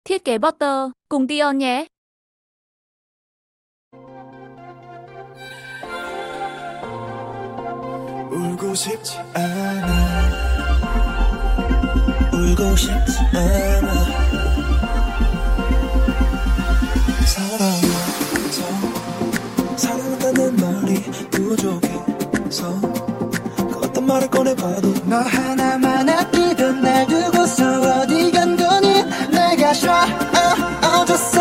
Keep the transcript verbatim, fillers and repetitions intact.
Thiết kế Potter cùng Tion nhé. 울고 싶지 않아 울고 싶지 않아 사랑해서 사랑한다는 말이 부족해서 그 어떤 말을 꺼내봐도 너 하나만 아끼던 날 두고서 어디 간 거니 내가 쉬어 어, 어졌어